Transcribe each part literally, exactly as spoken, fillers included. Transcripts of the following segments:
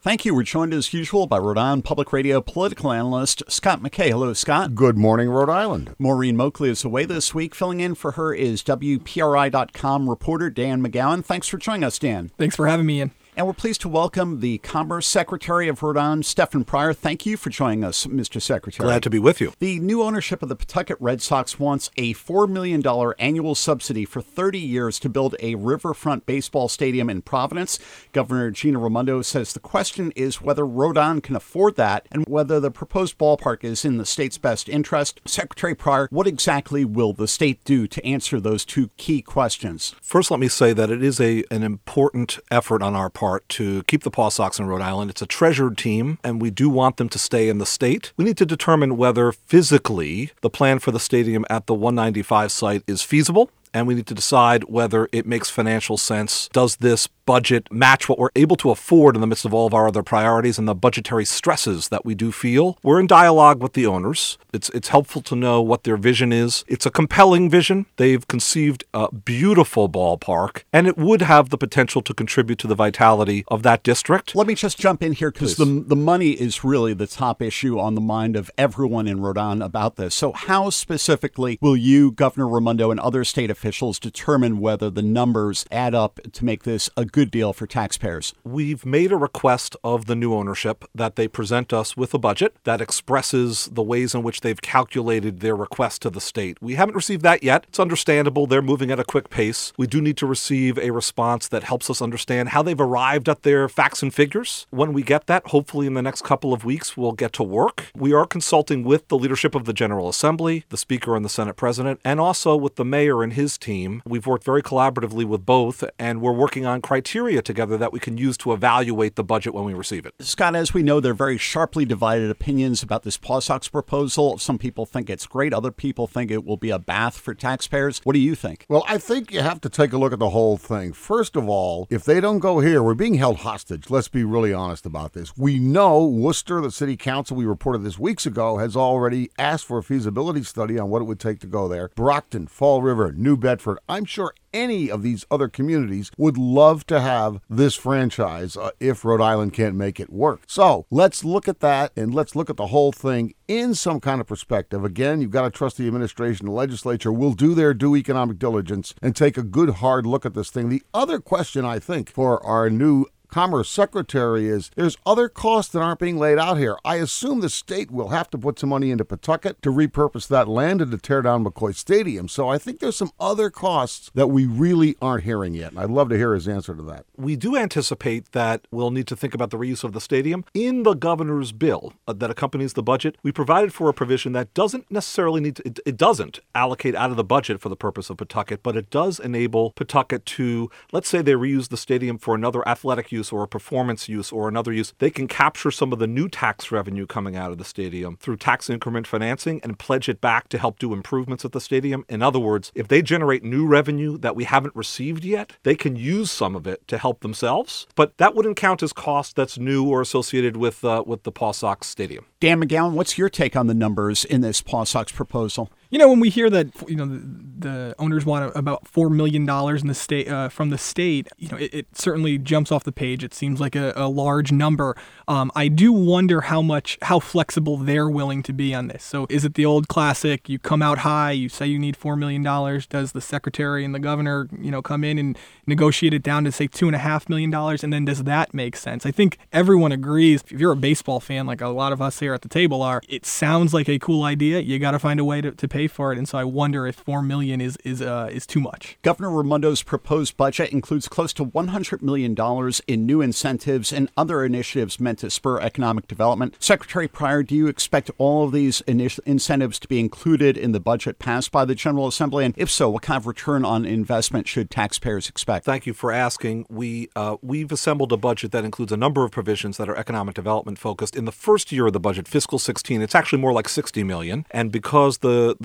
Thank you. We're joined as usual by Rhode Island Public Radio political analyst Scott McKay. Hello, Scott. Good morning, Rhode Island. Maureen Moakley is away this week. Filling in for her is W P R I dot com reporter Dan McGowan. Thanks for joining us, Dan. Thanks for having me in. And we're pleased to welcome the Commerce Secretary of Rhode Island, Stephen Pryor. Thank you for joining us, Mister Secretary. Glad to be with you. The new ownership of the Pawtucket Red Sox wants a four million dollars annual subsidy for thirty years to build a riverfront baseball stadium in Providence. Governor Gina Raimondo says the question is whether Rhode Island can afford that and whether the proposed ballpark is in the state's best interest. Secretary Pryor, what exactly will the state do to answer those two key questions? First, let me say that it is a an important effort on our part to keep the Paw Sox in Rhode Island. It's a treasured team, and we do want them to stay in the state. We need to determine whether physically the plan for the stadium at the one ninety-five site is feasible, and we need to decide whether it makes financial sense. Does this budget match what we're able to afford in the midst of all of our other priorities and the budgetary stresses that we do feel? We're in dialogue with the owners. It's it's helpful to know what their vision is. It's a compelling vision. They've conceived a beautiful ballpark, and it would have the potential to contribute to the vitality of that district. Let me just jump in here because the, the money is really the top issue on the mind of everyone in Rhode Island about this. So how specifically will you, Governor Raimondo, and other state officials determine whether the numbers add up to make this a good deal for taxpayers? We've made a request of the new ownership that they present us with a budget that expresses the ways in which they've calculated their request to the state. We haven't received that yet. It's understandable. They're moving at a quick pace. We do need to receive a response that helps us understand how they've arrived at their facts and figures. When we get that, hopefully in the next couple of weeks, we'll get to work. We are consulting with the leadership of the General Assembly, the Speaker and the Senate President, and also with the mayor and his team. We've worked very collaboratively with both, and we're working on criteria together that we can use to evaluate the budget when we receive it. Scott, as we know, there are very sharply divided opinions about this Paw Sox proposal. Some people think it's great. Other people think it will be a bath for taxpayers. What do you think? Well, I think you have to take a look at the whole thing. First of all, if they don't go here, we're being held hostage. Let's be really honest about this. We know Worcester, the city council, we reported this weeks ago, has already asked for a feasibility study on what it would take to go there. Brockton, Fall River, New Bedford. I'm sure any of these other communities would love to have this franchise uh, if Rhode Island can't make it work. So let's look at that and let's look at the whole thing in some kind of perspective. Again, you've got to trust the administration. The legislature will do their due economic diligence and take a good hard look at this thing. The other question, I think, for our new Commerce Secretary is there's other costs that aren't being laid out here. I assume the state will have to put some money into Pawtucket to repurpose that land and to tear down McCoy Stadium. So I think there's some other costs that we really aren't hearing yet. And I'd love to hear his answer to that. We do anticipate that we'll need to think about the reuse of the stadium. In the governor's bill uh, that accompanies the budget, we provided for a provision that doesn't necessarily need to, it, it doesn't allocate out of the budget for the purpose of Pawtucket, but it does enable Pawtucket to, let's say they reuse the stadium for another athletic use or a performance use or another use, they can capture some of the new tax revenue coming out of the stadium through tax increment financing and pledge it back to help do improvements at the stadium. In other words, if they generate new revenue that we haven't received yet, they can use some of it to help themselves, but that wouldn't count as cost that's new or associated with uh, with the Paw Sox Stadium. Dan McGowan, what's your take on the numbers in this Paw Sox proposal? You know, when we hear that, you know, the, the owners want about four million dollars in the state uh, from the state, you know, it, it certainly jumps off the page. It seems like a, a large number. Um, I do wonder how much, how flexible they're willing to be on this. So is it the old classic, you come out high, you say you need four million dollars, does the secretary and the governor, you know, come in and negotiate it down to, say, two point five million dollars, and then does that make sense? I think everyone agrees, if you're a baseball fan, like a lot of us here at the table are, it sounds like a cool idea. You got to find a way to, to pay for it, and so I wonder if four million dollars is is uh, is too much. Governor Raimondo's proposed budget includes close to one hundred million dollars in new incentives and other initiatives meant to spur economic development. Secretary Pryor, do you expect all of these initi- incentives to be included in the budget passed by the General Assembly? And if so, what kind of return on investment should taxpayers expect? Thank you for asking. We, uh, we've assembled a budget that includes a number of provisions that are economic development focused. In the first year of the budget, fiscal sixteen, it's actually more like sixty million dollars. And because the, the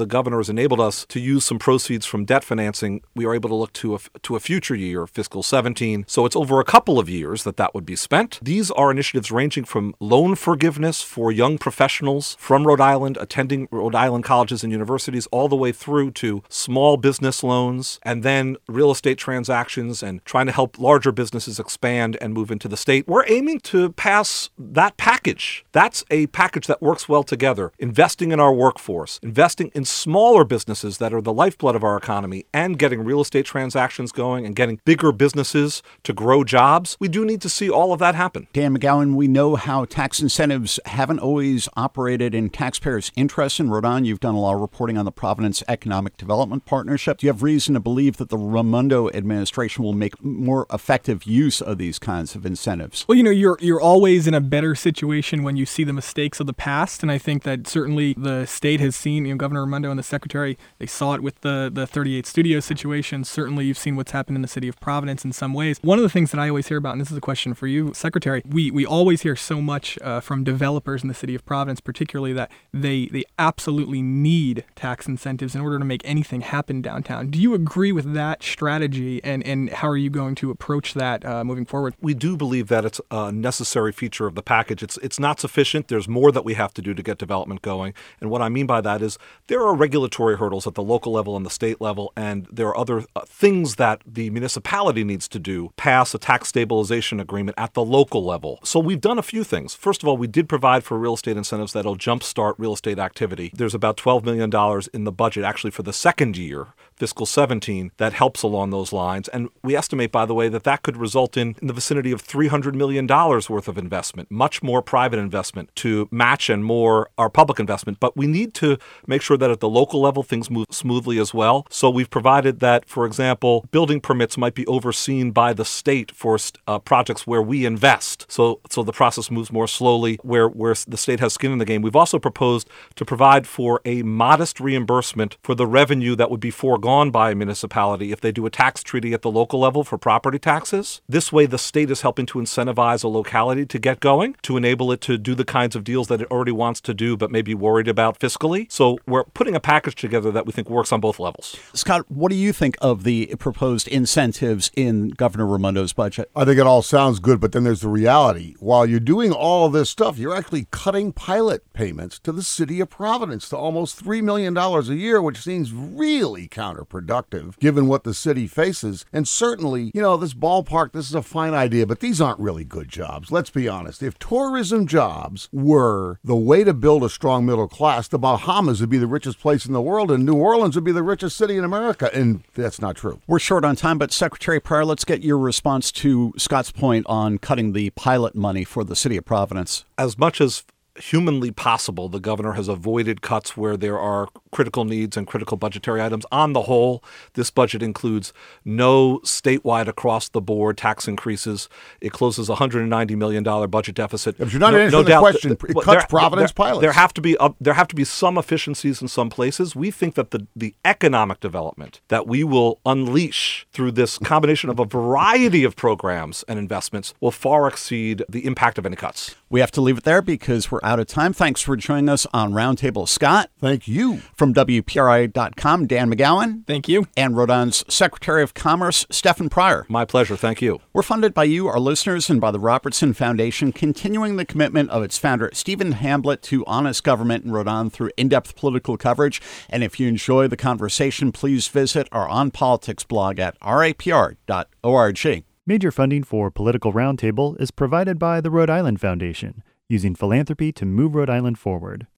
the governor has enabled us to use some proceeds from debt financing, we are able to look to a, to a future year, fiscal seventeen. So it's over a couple of years that that would be spent. These are initiatives ranging from loan forgiveness for young professionals from Rhode Island, attending Rhode Island colleges and universities, all the way through to small business loans, and then real estate transactions and trying to help larger businesses expand and move into the state. We're aiming to pass that package. That's a package that works well together. Investing in our workforce, investing in smaller businesses that are the lifeblood of our economy, and getting real estate transactions going and getting bigger businesses to grow jobs. We do need to see all of that happen. Dan McGowan, we know how tax incentives haven't always operated in taxpayers' interests in Rhode Island. You've done a lot of reporting on the Providence Economic Development Partnership. Do you have reason to believe that the Raimondo administration will make more effective use of these kinds of incentives? Well, you know, you're you're always in a better situation when you see the mistakes of the past, and I think that certainly the state has seen, you know, Governor Raimondo and the Secretary, they saw it with the, the thirty-eight studio situation. Certainly you've seen what's happened in the city of Providence in some ways. One of the things that I always hear about, and this is a question for you, Secretary, we, we always hear so much uh, from developers in the city of Providence, particularly that they, they absolutely need tax incentives in order to make anything happen downtown. Do you agree with that strategy, and, and how are you going to approach that uh, moving forward? We do believe that it's a necessary feature of the package. It's it's not sufficient. There's more that we have to do to get development going. And what I mean by that is there are regulatory hurdles at the local level and the state level, and there are other uh, things that the municipality needs to do, pass a tax stabilization agreement at the local level. So we've done a few things. First of all, we did provide for real estate incentives that'll jumpstart real estate activity. There's about twelve million dollars in the budget actually for the second year, fiscal seventeen, that helps along those lines. And we estimate, by the way, that that could result in, in the vicinity of three hundred million dollars worth of investment, much more private investment to match and more our public investment. But we need to make sure that at the local level things move smoothly as well. So we've provided that, for example, building permits might be overseen by the state for uh, projects where we invest. So so the process moves more slowly where, where the state has skin in the game. We've also proposed to provide for a modest reimbursement for the revenue that would be foregone by a municipality if they do a tax treaty at the local level for property taxes. This way, the state is helping to incentivize a locality to get going, to enable it to do the kinds of deals that it already wants to do but may be worried about fiscally. So we're putting a package together that we think works on both levels. Scott, what do you think of the proposed incentives in Governor Raimondo's budget? I think it all sounds good, but then there's the reality. While you're doing all of this stuff, you're actually cutting pilot payments to the city of Providence to almost three million dollars a year, which seems really counterproductive given what the city faces. And certainly, you know, this ballpark, this is a fine idea, but these aren't really good jobs. Let's be honest. If tourism jobs were the way to build a strong middle class, the Bahamas would be the richest place in the world and New Orleans would be the richest city in America. And that's not true. We're short on time, but Secretary Pryor, let's get your response to Scott's point on cutting the pilot money for the city of Providence. As much as humanly possible, the governor has avoided cuts where there are critical needs and critical budgetary items. On the whole, this budget includes no statewide across-the-board tax increases. It closes a one hundred ninety million dollars budget deficit. If you're not no, answering no the doubt, question, th- it th- cuts there, Providence there, pilots. There have to be uh, there have to be some efficiencies in some places. We think that the, the economic development that we will unleash through this combination of a variety of programs and investments will far exceed the impact of any cuts. We have to leave it there because we're out of time. Thanks for joining us on Roundtable. Scott. Thank you. From W P R I dot com, Dan McGowan. Thank you. And Rhode Island's Secretary of Commerce, Stephen Pryor. My pleasure. Thank you. We're funded by you, our listeners, and by the Robertson Foundation, continuing the commitment of its founder, Stephen Hamblett, to honest government in Rhode Island through in-depth political coverage. And if you enjoy the conversation, please visit our On Politics blog at R A P R dot org. Major funding for Political Roundtable is provided by the Rhode Island Foundation, using philanthropy to move Rhode Island forward.